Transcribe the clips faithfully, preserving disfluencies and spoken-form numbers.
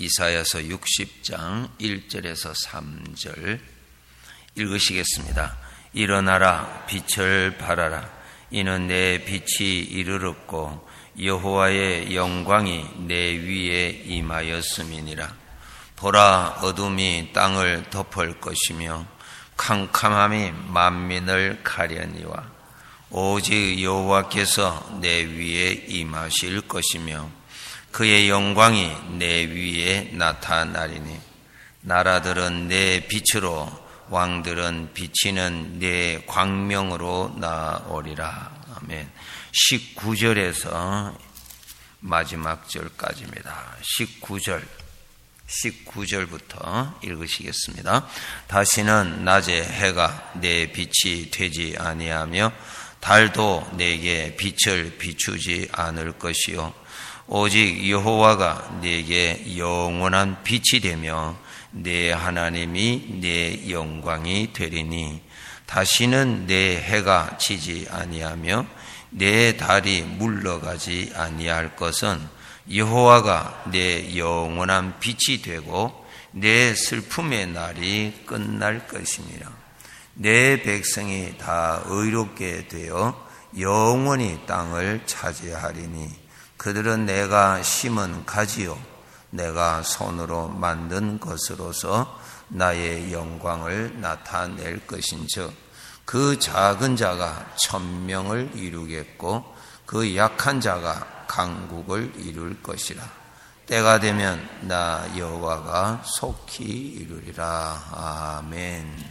이사야서 육십 장 일 절에서 삼 절 읽으시겠습니다. 일어나라, 빛을 발하라. 이는 내 빛이 이르렀고 여호와의 영광이 내 위에 임하였음이니라. 보라, 어둠이 땅을 덮을 것이며 캄캄함이 만민을 가려니와 오직 여호와께서 내 위에 임하실 것이며 그의 영광이 내 위에 나타나리니 나라들은 내 빛으로 왕들은 비치는 내 광명으로 나오리라. 아멘. 십구 절에서 마지막 절까지입니다. 십구 절 십구 절부터 읽으시겠습니다. 다시는 낮에 해가 내 빛이 되지 아니하며 달도 내게 빛을 비추지 않을 것이요 오직 여호와가 내게 영원한 빛이 되며 내 하나님이 내 영광이 되리니 다시는 내 해가 지지 아니하며 내 달이 물러가지 아니할 것은 여호와가 내 영원한 빛이 되고 내 슬픔의 날이 끝날 것이니라. 내 백성이 다 의롭게 되어 영원히 땅을 차지하리니 그들은 내가 심은 가지요 내가 손으로 만든 것으로서 나의 영광을 나타낼 것인즉 그 작은 자가 천명을 이루겠고 그 약한 자가 강국을 이룰 것이라. 때가 되면 나 여호와가 속히 이루리라. 아멘.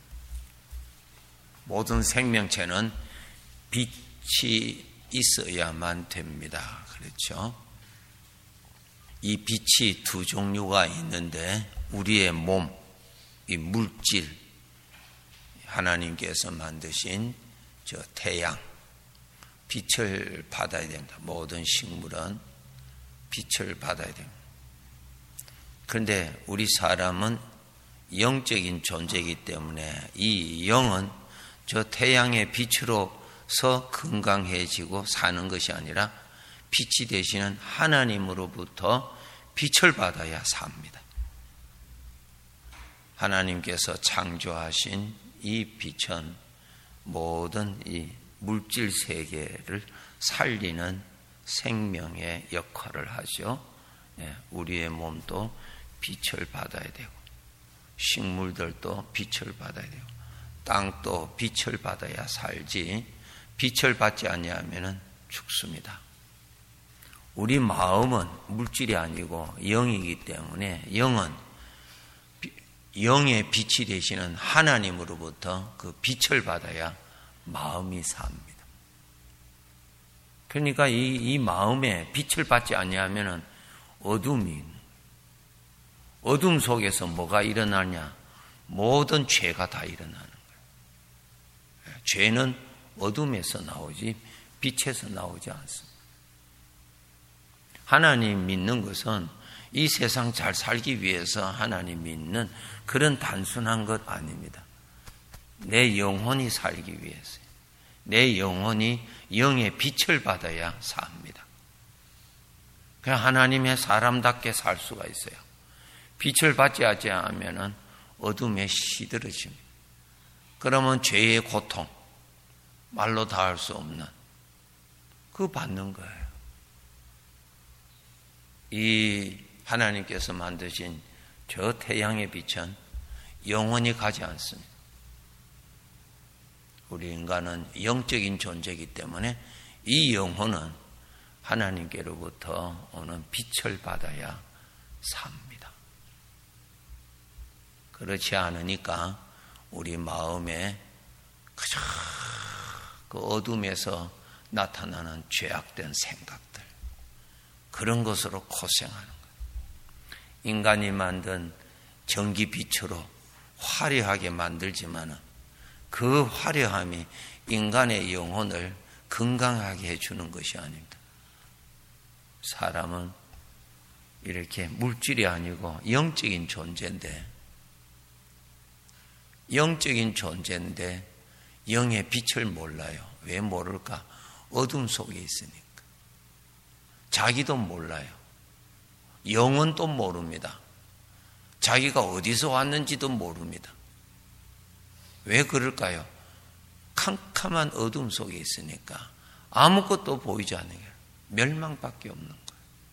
모든 생명체는 빛이 있어야만 됩니다. 그렇죠? 이 빛이 두 종류가 있는데 우리의 몸, 이 물질, 하나님께서 만드신 저 태양, 빛을 받아야 됩니다. 모든 식물은 빛을 받아야 됩니다. 그런데 우리 사람은 영적인 존재이기 때문에 이 영은 저 태양의 빛으로서 건강해지고 사는 것이 아니라 빛이 되시는 하나님으로부터 빛을 받아야 삽니다. 하나님께서 창조하신 이 빛은 모든 이 물질 세계를 살리는 생명의 역할을 하죠. 우리의 몸도 빛을 받아야 되고 식물들도 빛을 받아야 되고 땅도 빛을 받아야 살지 빛을 받지 아니하면 죽습니다. 우리 마음은 물질이 아니고 영이기 때문에 영은 영의 빛이 되시는 하나님으로부터 그 빛을 받아야 마음이 삽니다. 그러니까 이, 이 마음에 빛을 받지 아니하면 어둠이, 어둠 속에서 뭐가 일어나냐? 모든 죄가 다 일어나는 거예요. 죄는 어둠에서 나오지 빛에서 나오지 않습니다. 하나님 믿는 것은 이 세상 잘 살기 위해서 하나님 믿는 그런 단순한 것 아닙니다. 내 영혼이 살기 위해서요. 내 영혼이 영의 빛을 받아야 삽니다. 그냥 하나님의 사람답게 살 수가 있어요. 빛을 받지 않으면 어둠에 시들어집니다. 그러면 죄의 고통, 말로 다 할 수 없는 그거 받는 거예요. 이 하나님께서 만드신 저 태양의 빛은 영원히 가지 않습니다. 우리 인간은 영적인 존재이기 때문에 이 영혼은 하나님께로부터 오는 빛을 받아야 삽니다. 그렇지 않으니까 우리 마음에 그저 그 어둠에서 나타나는 죄악된 생각들, 그런 것으로 고생하는 거예요. 인간이 만든 전기빛으로 화려하게 만들지만은 그 화려함이 인간의 영혼을 건강하게 해주는 것이 아닙니다. 사람은 이렇게 물질이 아니고 영적인 존재인데, 영적인 존재인데 영의 빛을 몰라요. 왜 모를까? 어둠 속에 있으니까. 자기도 몰라요. 영혼도 모릅니다. 자기가 어디서 왔는지도 모릅니다. 왜 그럴까요? 캄캄한 어둠 속에 있으니까 아무것도 보이지 않는 거예요. 멸망밖에 없는 거예요.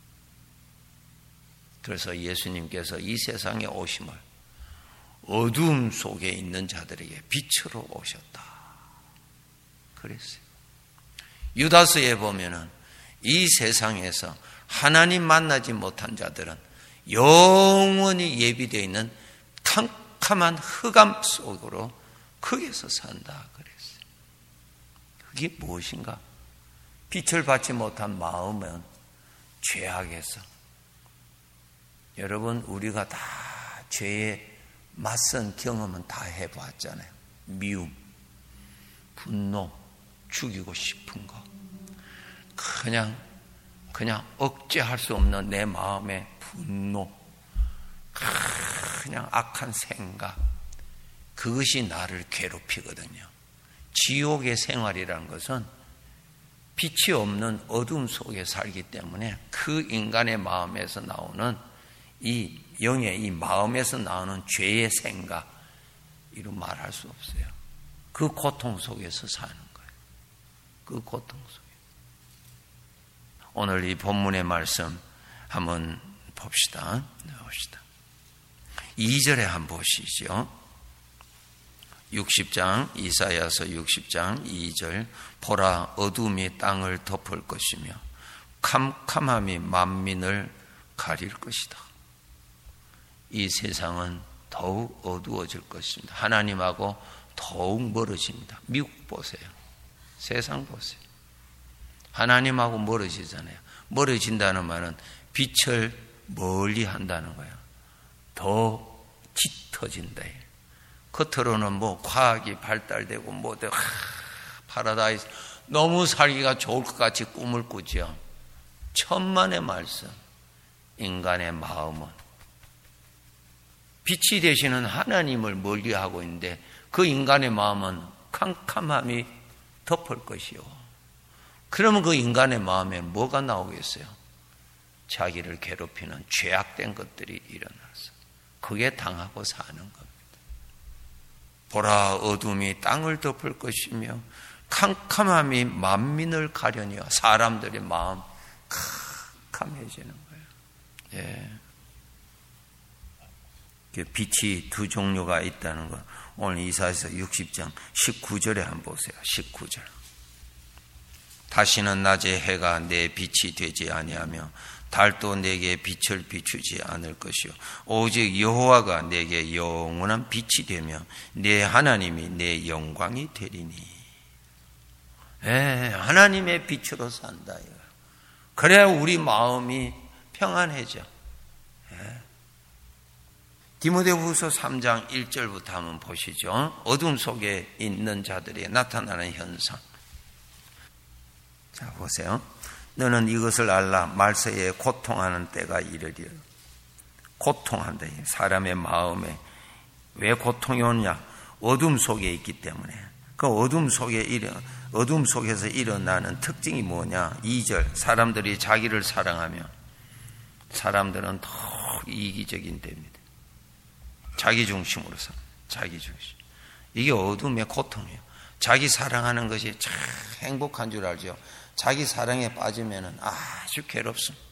그래서 예수님께서 이 세상에 오심을 어둠 속에 있는 자들에게 빛으로 오셨다. 그랬어요. 유다서에 보면은 이 세상에서 하나님 만나지 못한 자들은 영원히 예비되어 있는 캄캄한 흑암 속으로 거기서 산다 그랬어요. 그게 무엇인가? 빛을 받지 못한 마음은 죄악에서. 여러분, 우리가 다 죄에 맞선 경험은 다 해봤잖아요. 미움, 분노, 죽이고 싶은 거. 그냥, 그냥 억제할 수 없는 내 마음의 분노, 그냥 악한 생각. 그것이 나를 괴롭히거든요. 지옥의 생활이라는 것은 빛이 없는 어둠 속에 살기 때문에 그 인간의 마음에서 나오는 이 영의 이 마음에서 나오는 죄의 생각, 이런 말할 수 없어요. 그 고통 속에서 사는 거예요. 그 고통 속에. 오늘 이 본문의 말씀 한번 봅시다. 봅시다. 이 절에 한번 보시죠. 육십 장, 이사야서 육십 장 이 절. 보라, 어둠이 땅을 덮을 것이며 캄캄함이 만민을 가릴 것이다. 이 세상은 더욱 어두워질 것입니다. 하나님하고 더욱 멀어집니다. 미국 보세요. 세상 보세요. 하나님하고 멀어지잖아요. 멀어진다는 말은 빛을 멀리 한다는 거예요. 더 짙어진다. 겉으로는 뭐 과학이 발달되고 뭐 파라다이스 너무 살기가 좋을 것 같이 꿈을 꾸죠. 천만의 말씀. 인간의 마음은 빛이 되시는 하나님을 멀리하고 있는데 그 인간의 마음은 캄캄함이 덮을 것이요. 그러면 그 인간의 마음에 뭐가 나오겠어요? 자기를 괴롭히는 죄악된 것들이 일어나서 그게 당하고 사는 겁니다. 보라, 어둠이 땅을 덮을 것이며 캄캄함이 만민을 가려니와 사람들의 마음 캄캄해지는 거예요. 예. 빛이 두 종류가 있다는 것. 오늘 이사야서 육십 장 십구 절에 한번 보세요. 십구 절. 다시는 낮에 해가 내 빛이 되지 아니하며 달도 내게 빛을 비추지 않을 것이요 오직 여호와가 내게 영원한 빛이 되며 내 하나님이 내 영광이 되리니. 예, 하나님의 빛으로 산다. 그래야 우리 마음이 평안해져. 예. 디모데후서 삼 장 일 절부터 한번 보시죠. 어둠 속에 있는 자들이 나타나는 현상. 자, 보세요. 너는 이것을 알라. 말세에 고통하는 때가 이르리라. 고통한다. 사람의 마음에 왜 고통이 오느냐? 어둠 속에 있기 때문에. 그 어둠 속에 일어, 어둠 속에서 일어나는 특징이 뭐냐? 이 절. 사람들이 자기를 사랑하며 사람들은 더 이기적인 때입니다. 자기 중심으로 사. 자기 중심. 이게 어둠의 고통이에요. 자기 사랑하는 것이 참 행복한 줄 알죠. 자기 사랑에 빠지면 아주 괴롭습니다.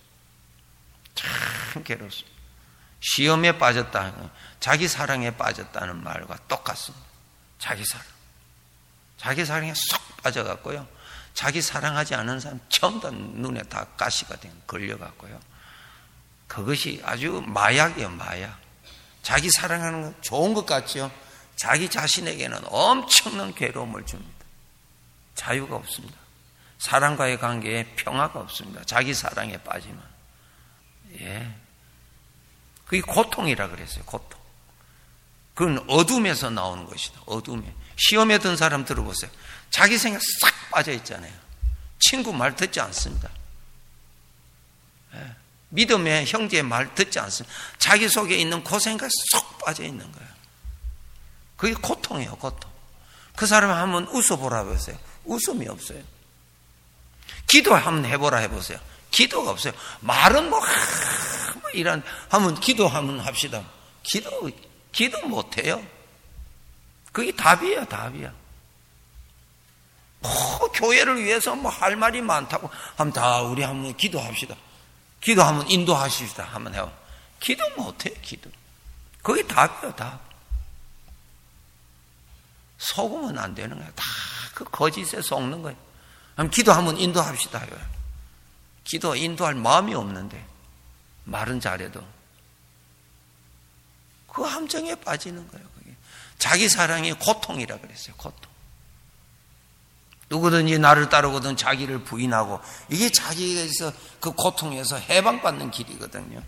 참 괴롭습니다. 시험에 빠졌다. 자기 사랑에 빠졌다는 말과 똑같습니다. 자기 사랑. 자기 사랑에 쏙 빠져갖고요. 자기 사랑하지 않은 사람 전부 다 눈에 다 가시가 된 걸려갖고요. 그것이 아주 마약이에요. 마약. 자기 사랑하는 건 좋은 것 같죠. 자기 자신에게는 엄청난 괴로움을 줍니다. 자유가 없습니다. 사랑과의 관계에 평화가 없습니다. 자기 사랑에 빠지면. 예. 그게 고통이라 그랬어요. 고통. 그건 어둠에서 나오는 것이다. 어둠에. 시험에 든 사람 들어보세요. 자기 생각 싹 빠져 있잖아요. 친구 말 듣지 않습니다. 예. 믿음의 형제의 말 듣지 않습니다. 자기 속에 있는 그 생각에 쏙 빠져 있는 거예요. 그게 고통이에요. 고통. 그 사람 한번 웃어보라 해보세요. 웃음이 없어요. 기도 한번 해보라 해보세요. 기도가 없어요. 말은 뭐, 하, 뭐 이런, 하면, 기도하면 합시다. 기도, 기도 못해요. 그게 답이에요, 답이야. 뭐, 교회를 위해서 뭐 할 말이 많다고 하면 다 우리 한번 기도합시다. 기도하면 인도하십시다. 한번 해요. 기도 못해요, 기도. 그게 답이에요, 답. 속으면 안 되는 거예요. 다 그 거짓에 속는 거예요. 그럼 기도하면 인도합시다. 기도 인도할 마음이 없는데 말은 잘해도 그 함정에 빠지는 거예요. 그게. 자기 사랑이 고통이라 그랬어요. 고통. 누구든지 나를 따르거든 자기를 부인하고 이게 자기에서 그 고통에서 해방받는 길이거든요.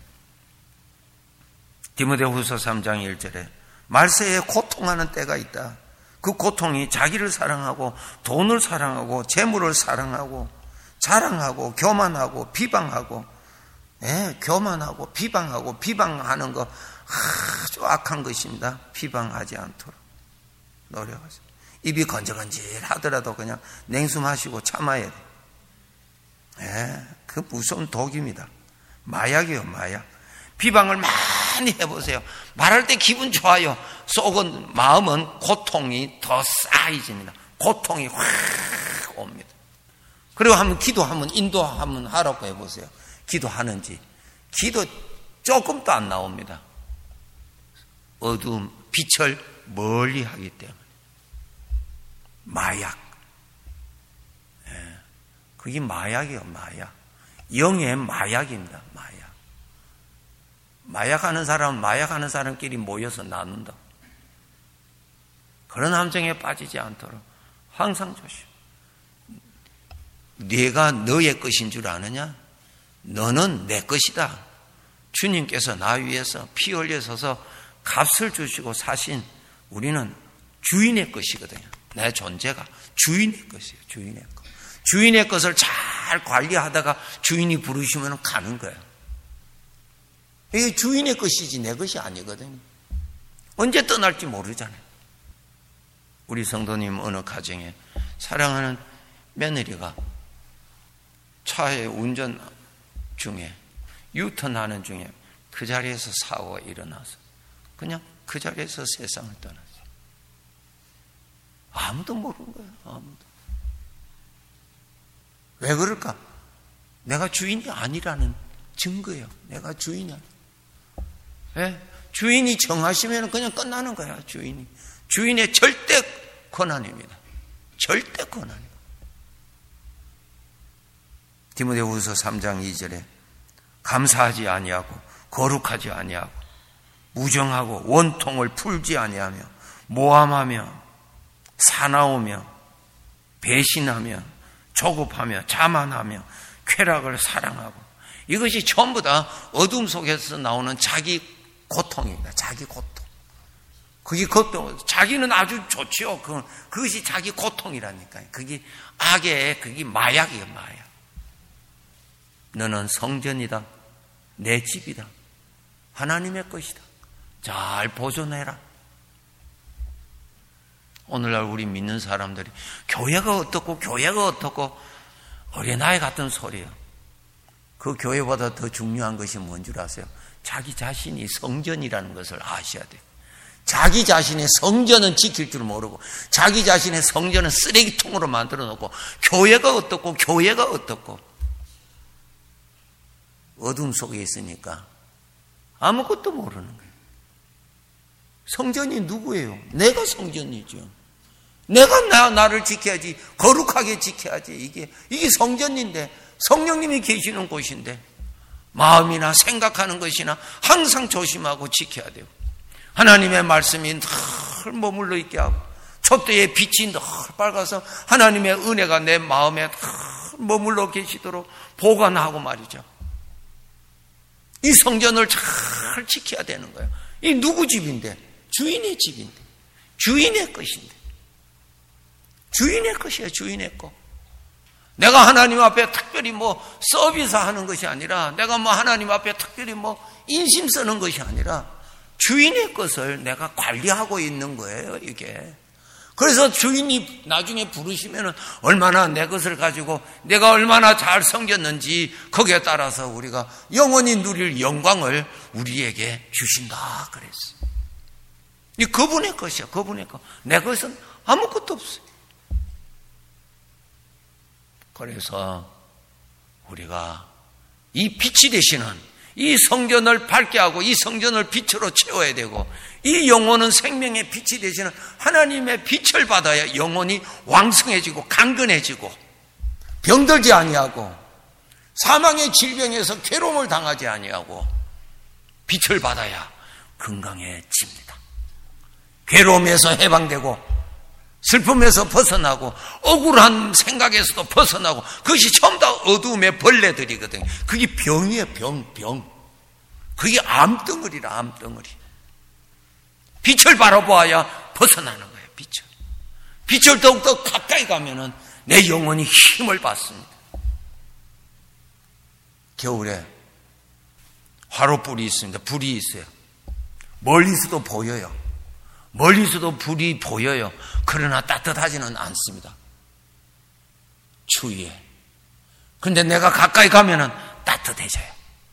디모데후서 삼 장 일 절에 말세에 고통하는 때가 있다. 그 고통이 자기를 사랑하고 돈을 사랑하고 재물을 사랑하고 자랑하고 교만하고 비방하고 예, 교만하고 비방하고 비방하는 거 아주 악한 것입니다. 비방하지 않도록 노력하세요. 입이 건질건질하더라도 그냥 냉수 마시고 참아야 돼. 예, 그 무서운 독입니다. 마약이에요, 마약. 비방을 많이 해보세요. 말할 때 기분 좋아요. 속은, 마음은 고통이 더 쌓이집니다. 고통이 확 옵니다. 그리고 한번 기도하면, 인도하면 하라고 해보세요. 기도하는지. 기도 조금도 안 나옵니다. 어두움, 빛을 멀리 하기 때문에. 마약. 예, 그게 마약이에요, 마약. 영의 마약입니다, 마약. 마약하는 사람은 마약하는 사람끼리 모여서 나눈다. 그런 함정에 빠지지 않도록 항상 조심. 네가 너의 것인 줄 아느냐? 너는 내 것이다. 주님께서 나 위해서 피 흘려서서 값을 주시고 사신 우리는 주인의 것이거든요. 내 존재가 주인의 것이에요. 주인의 것. 주인의 것을 잘 관리하다가 주인이 부르시면 가는 거예요. 이게 주인의 것이지 내 것이 아니거든요. 언제 떠날지 모르잖아요. 우리 성도님 어느 가정에 사랑하는 며느리가 차에 운전 중에 유턴하는 중에 그 자리에서 사고가 일어나서 그냥 그 자리에서 세상을 떠났어요. 아무도 모르는 거예요. 아무도. 왜 그럴까? 내가 주인이 아니라는 증거예요. 내가 주인이 아니야. 예? 주인이 정하시면 그냥 끝나는 거야. 주인이. 주인의 절대 권한입니다. 절대 권한입니다. 디모데후서 삼 장 이 절에 감사하지 아니하고 거룩하지 아니하고 무정하고 원통을 풀지 아니하며 모함하며 사나우며 배신하며 조급하며 자만하며 쾌락을 사랑하고 이것이 전부 다 어둠 속에서 나오는 자기 고통입니다. 자기 고통. 그게 고통. 자기는 아주 좋지요. 그, 그것이 자기 고통이라니까요. 그게 악의, 그게 마약이에요, 마약. 너는 성전이다. 내 집이다. 하나님의 것이다. 잘 보존해라. 오늘날 우리 믿는 사람들이 교회가 어떻고 교회가 어떻고 어린아이 같은 소리예요. 그 교회보다 더 중요한 것이 뭔 줄 아세요? 자기 자신이 성전이라는 것을 아셔야 돼요. 자기 자신의 성전은 지킬 줄 모르고 자기 자신의 성전은 쓰레기통으로 만들어 놓고 교회가 어떻고 교회가 어떻고 어둠 속에 있으니까 아무것도 모르는 거예요. 성전이 누구예요? 내가 성전이죠. 내가 나, 나를 지켜야지. 거룩하게 지켜야지. 이게, 이게 성전인데, 성령님이 계시는 곳인데, 마음이나 생각하는 것이나 항상 조심하고 지켜야 돼요. 하나님의 말씀이 늘 머물러 있게 하고, 촛대의 빛이 늘 밝아서 하나님의 은혜가 내 마음에 늘 머물러 계시도록 보관하고 말이죠. 이 성전을 잘 지켜야 되는 거예요. 이 누구 집인데? 주인의 집인데. 주인의 것인데. 주인의 것이야, 주인의 것. 내가 하나님 앞에 특별히 뭐 서비스 하는 것이 아니라 내가 뭐 하나님 앞에 특별히 뭐 인심 쓰는 것이 아니라 주인의 것을 내가 관리하고 있는 거예요, 이게. 그래서 주인이 나중에 부르시면은 얼마나 내 것을 가지고 내가 얼마나 잘 섬겼는지 거기에 따라서 우리가 영원히 누릴 영광을 우리에게 주신다 그랬어요. 이 그분의 것이야, 그분의 것. 내 것은 아무것도 없어요. 그래서 우리가 이 빛이 되시는 이 성전을 밝게 하고 이 성전을 빛으로 채워야 되고, 이 영혼은 생명의 빛이 되시는 하나님의 빛을 받아야 영혼이 왕성해지고 강건해지고 병들지 아니하고 사망의 질병에서 괴로움을 당하지 아니하고 빛을 받아야 건강해집니다. 괴로움에서 해방되고 슬픔에서 벗어나고 억울한 생각에서도 벗어나고, 그것이 전부 다 어두움의 벌레들이거든요. 그게 병이에요, 병, 병. 그게 암덩어리라, 암덩어리. 빛을 바라보아야 벗어나는 거예요, 빛을. 빛을 더욱더 가까이 가면은 내 영혼이 힘을 받습니다. 겨울에 화로불이 있습니다. 불이 있어요. 멀리서도 보여요. 멀리서도 불이 보여요. 그러나 따뜻하지는 않습니다. 추위에. 그런데 내가 가까이 가면은 따뜻해져요.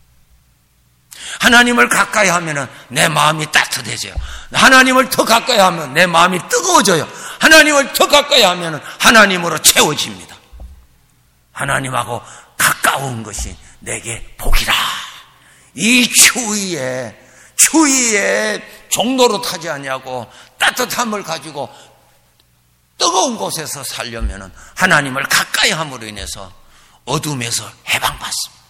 하나님을 가까이 하면은 내 마음이 따뜻해져요. 하나님을 더 가까이 하면 내 마음이 뜨거워져요. 하나님을 더 가까이 하면은 하나님으로 채워집니다. 하나님하고 가까운 것이 내게 복이라. 이 추위에 추위에 종로로 타지 아니하고 따뜻함을 가지고 뜨거운 곳에서 살려면 하나님을 가까이 함으로 인해서 어둠에서 해방받습니다.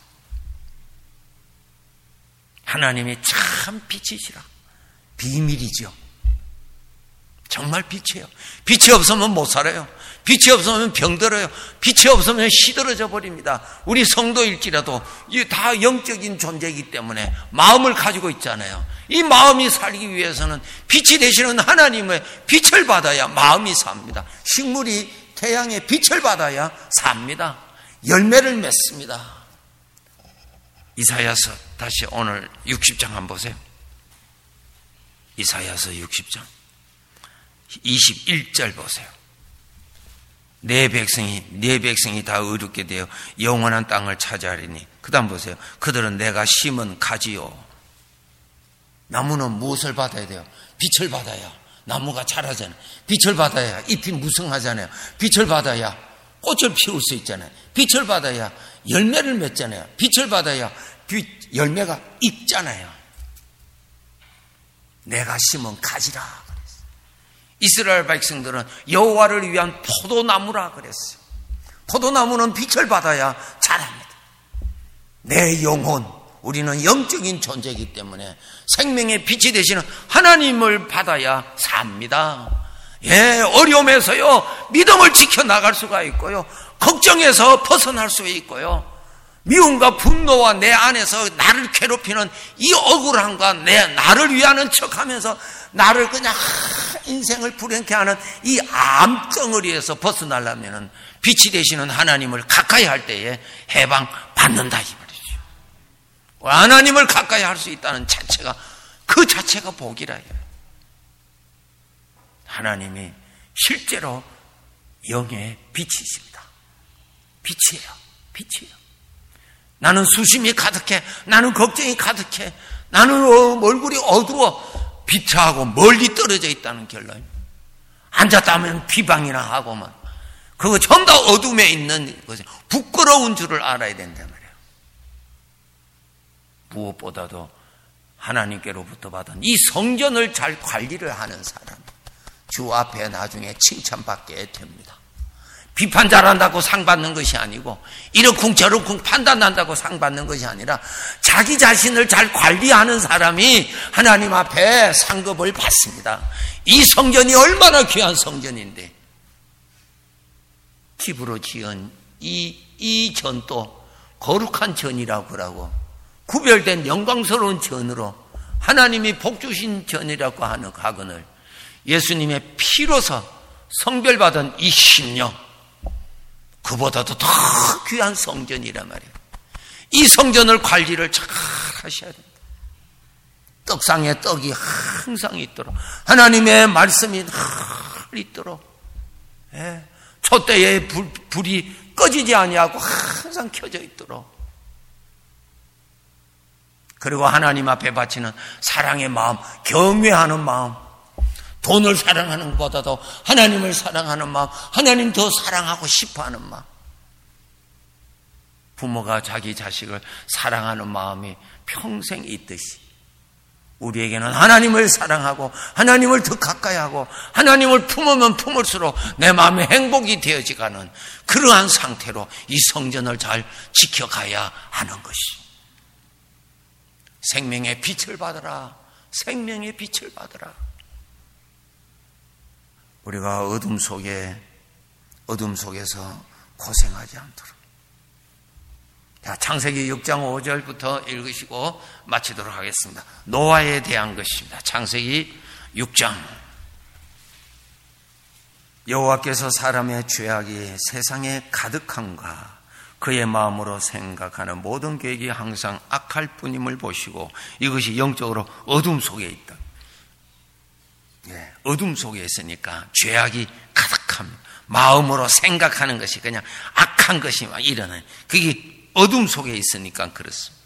하나님이 참 빛이시라. 비밀이죠. 정말 빛이에요. 빛이 없으면 못 살아요. 빛이 없으면 병들어요. 빛이 없으면 시들어져 버립니다. 우리 성도일지라도 다 영적인 존재이기 때문에 마음을 가지고 있잖아요. 이 마음이 살기 위해서는 빛이 되시는 하나님의 빛을 받아야 마음이 삽니다. 식물이 태양의 빛을 받아야 삽니다. 열매를 맺습니다. 이사야서 다시 오늘 육십 장 한번 보세요. 이사야서 육십 장 이십일 절 보세요. 내 백성이 내 백성이 다 의롭게 되어 영원한 땅을 차지하리니. 그 다음 보세요. 그들은 내가 심은 가지요. 나무는 무엇을 받아야 돼요? 빛을 받아야 나무가 자라잖아요. 빛을 받아야 잎이 무성하잖아요. 빛을 받아야 꽃을 피울 수 있잖아요. 빛을 받아야 열매를 맺잖아요. 빛을 받아야 빛, 열매가 익잖아요. 내가 심은 가지라. 이스라엘 백성들은 여호와를 위한 포도나무라 그랬어요. 포도나무는 빛을 받아야 자랍니다. 내 영혼, 우리는 영적인 존재이기 때문에 생명의 빛이 되시는 하나님을 받아야 삽니다. 예, 어려움에서요 믿음을 지켜나갈 수가 있고요, 걱정에서 벗어날 수 있고요, 미움과 분노와 내 안에서 나를 괴롭히는 이 억울함과 내 나를 위하는 척하면서 나를 그냥 인생을 불행케 하는 이 암덩어리에서 벗어나려면 빛이 되시는 하나님을 가까이 할 때에 해방 받는다 이 말이죠. 하나님을 가까이 할 수 있다는 자체가 그 자체가 복이라. 하나님이 실제로 영의 빛이십니다. 빛이에요. 빛이에요. 나는 수심이 가득해. 나는 걱정이 가득해. 나는 얼굴이 어두워. 빛하고 멀리 떨어져 있다는 결론. 앉았다 하면 비방이나 하고만. 그거 전부 다 어둠에 있는 것이 부끄러운 줄을 알아야 된단 말이에요. 무엇보다도 하나님께로부터 받은 이 성전을 잘 관리를 하는 사람, 주 앞에 나중에 칭찬받게 됩니다. 비판 잘한다고 상 받는 것이 아니고 이러쿵 저러쿵 판단한다고 상 받는 것이 아니라 자기 자신을 잘 관리하는 사람이 하나님 앞에 상급을 받습니다. 이 성전이 얼마나 귀한 성전인데, 팁으로 지은 이, 이 전도 거룩한 전이라고 하고 구별된 영광스러운 전으로 하나님이 복 주신 전이라고 하는 가건을 예수님의 피로서 성별받은 이 심령, 그보다도 더 귀한 성전이란 말이에요. 이 성전을 관리를 잘 하셔야 됩니다. 떡상에 떡이 항상 있도록, 하나님의 말씀이 있도록, 예, 촛대에 불, 불이 꺼지지 아니하고 항상 켜져 있도록, 그리고 하나님 앞에 바치는 사랑의 마음, 경외하는 마음, 돈을 사랑하는 것보다도 하나님을 사랑하는 마음, 하나님 더 사랑하고 싶어하는 마음, 부모가 자기 자식을 사랑하는 마음이 평생 있듯이 우리에게는 하나님을 사랑하고 하나님을 더 가까이 하고 하나님을 품으면 품을수록 내 마음의 행복이 되어지가는 그러한 상태로 이 성전을 잘 지켜가야 하는 것이, 생명의 빛을 받으라, 생명의 빛을 받으라. 우리가 어둠 속에, 어둠 속에서 고생하지 않도록. 자, 창세기 육 장 오 절부터 읽으시고 마치도록 하겠습니다. 노아에 대한 것입니다. 창세기 육 장. 여호와께서 사람의 죄악이 세상에 가득함과 그의 마음으로 생각하는 모든 계획이 항상 악할 뿐임을 보시고, 이것이 영적으로 어둠 속에 있다. 예, 어둠 속에 있으니까 죄악이 가득함, 마음으로 생각하는 것이 그냥 악한 것이 막 일어나요. 그게 어둠 속에 있으니까 그렇습니다.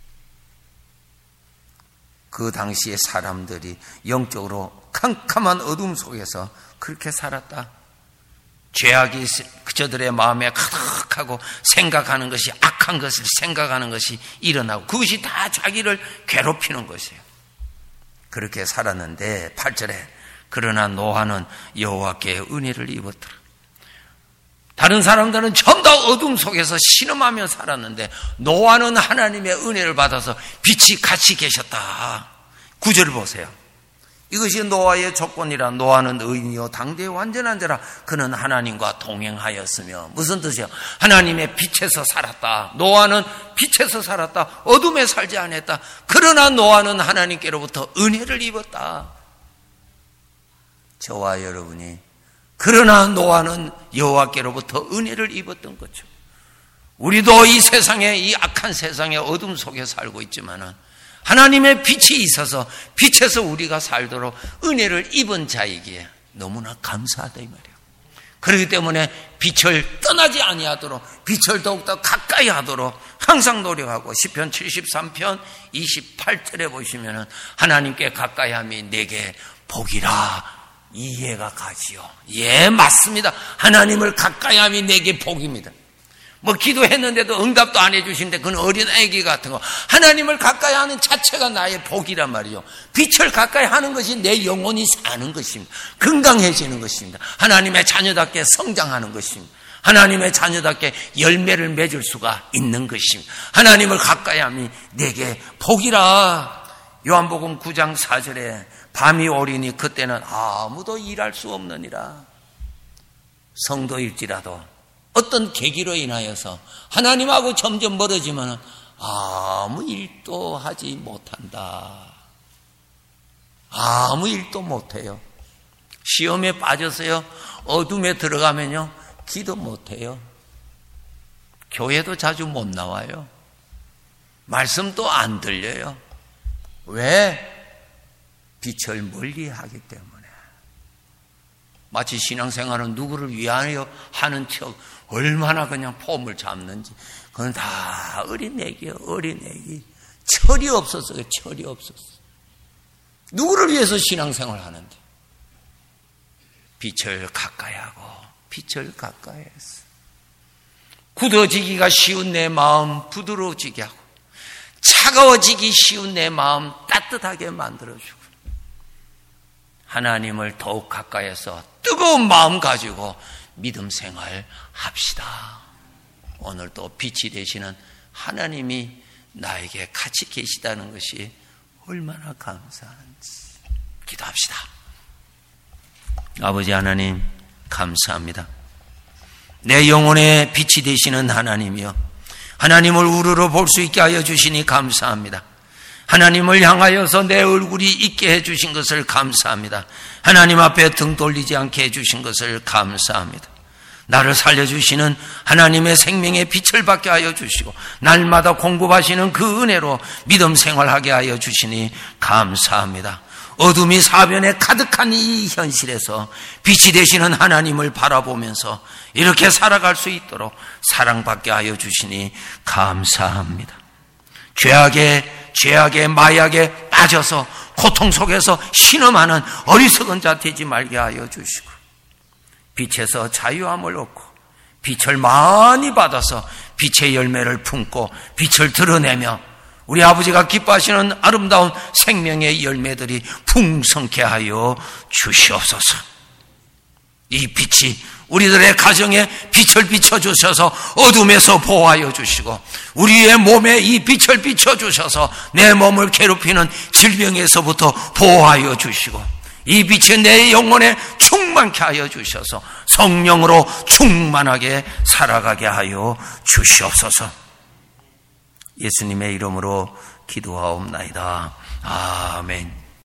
그 당시에 사람들이 영적으로 캄캄한 어둠 속에서 그렇게 살았다. 죄악이 저들의 마음에 가득하고 생각하는 것이, 악한 것을 생각하는 것이 일어나고, 그것이 다 자기를 괴롭히는 것이에요. 그렇게 살았는데 팔 절에 그러나 노아는 여호와께 은혜를 입었더라. 다른 사람들은 전부 다 어둠 속에서 신음하며 살았는데 노아는 하나님의 은혜를 받아서 빛이 같이 계셨다. 구 절 보세요. 이것이 노아의 조건이라. 노아는 의인이요 당대의 완전한 자라. 그는 하나님과 동행하였으며. 무슨 뜻이요? 하나님의 빛에서 살았다. 노아는 빛에서 살았다. 어둠에 살지 않았다. 그러나 노아는 하나님께로부터 은혜를 입었다. 저와 여러분이 그러나 노아는 여호와께로부터 은혜를 입었던 거죠. 우리도 이 세상에, 이 악한 세상의 어둠 속에 살고 있지만은 하나님의 빛이 있어서 빛에서 우리가 살도록 은혜를 입은 자이기에 너무나 감사하다 이 말이에요. 그렇기 때문에 빛을 떠나지 아니하도록, 빛을 더욱더 가까이 하도록 항상 노력하고, 시편 칠십삼 편 이십팔 절에 보시면은 하나님께 가까이 함이 내게 복이라 이해가 가지요. 예, 맞습니다. 하나님을 가까이 함이 내게 복입니다. 뭐 기도했는데도 응답도 안 해주시는데 그건 어린 아기 같은 거. 하나님을 가까이 하는 자체가 나의 복이란 말이죠. 빛을 가까이 하는 것이 내 영혼이 사는 것입니다. 건강해지는 것입니다. 하나님의 자녀답게 성장하는 것입니다. 하나님의 자녀답게 열매를 맺을 수가 있는 것입니다. 하나님을 가까이 함이 내게 복이라. 요한복음 구 장 사 절에 밤이 오리니 그때는 아무도 일할 수 없느니라. 성도일지라도 어떤 계기로 인하여서 하나님하고 점점 멀어지면 아무 일도 하지 못한다. 아무 일도 못해요. 시험에 빠져서요, 어둠에 들어가면요, 기도 못해요. 교회도 자주 못 나와요. 말씀도 안 들려요. 왜? 빛을 멀리하기 때문에. 마치 신앙생활은 누구를 위하여 하는 척 얼마나 그냥 폼을 잡는지. 그건 다 어린애기예요. 어린애기. 철이 없었어요. 철이 없었어. 누구를 위해서 신앙생활 하는데. 빛을 가까이 하고 빛을 가까이 했어. 굳어지기가 쉬운 내 마음 부드러워지게 하고, 차가워지기 쉬운 내 마음 따뜻하게 만들어주고, 하나님을 더욱 가까이해서 뜨거운 마음 가지고 믿음 생활 합시다. 오늘 또 빛이 되시는 하나님이 나에게 같이 계시다는 것이 얼마나 감사한지 기도합시다. 아버지 하나님 감사합니다. 내 영혼의 빛이 되시는 하나님이여, 하나님을 우러러 볼 수 있게 하여 주시니 감사합니다. 하나님을 향하여서 내 얼굴이 있게 해주신 것을 감사합니다. 하나님 앞에 등 돌리지 않게 해주신 것을 감사합니다. 나를 살려주시는 하나님의 생명의 빛을 받게 하여 주시고, 날마다 공급하시는 그 은혜로 믿음 생활하게 하여 주시니 감사합니다. 어둠이 사변에 가득한 이 현실에서 빛이 되시는 하나님을 바라보면서 이렇게 살아갈 수 있도록 사랑받게 하여 주시니 감사합니다. 죄악에, 죄악에, 마약에 빠져서 고통 속에서 신음하는 어리석은 자 되지 말게 하여 주시고, 빛에서 자유함을 얻고 빛을 많이 받아서 빛의 열매를 품고 빛을 드러내며 우리 아버지가 기뻐하시는 아름다운 생명의 열매들이 풍성케 하여 주시옵소서. 이 빛이 우리들의 가정에 빛을 비춰주셔서 어둠에서 보호하여 주시고, 우리의 몸에 이 빛을 비춰주셔서 내 몸을 괴롭히는 질병에서부터 보호하여 주시고, 이 빛이 내 영혼에 충만케 하여 주셔서 성령으로 충만하게 살아가게 하여 주시옵소서. 예수님의 이름으로 기도하옵나이다. 아멘.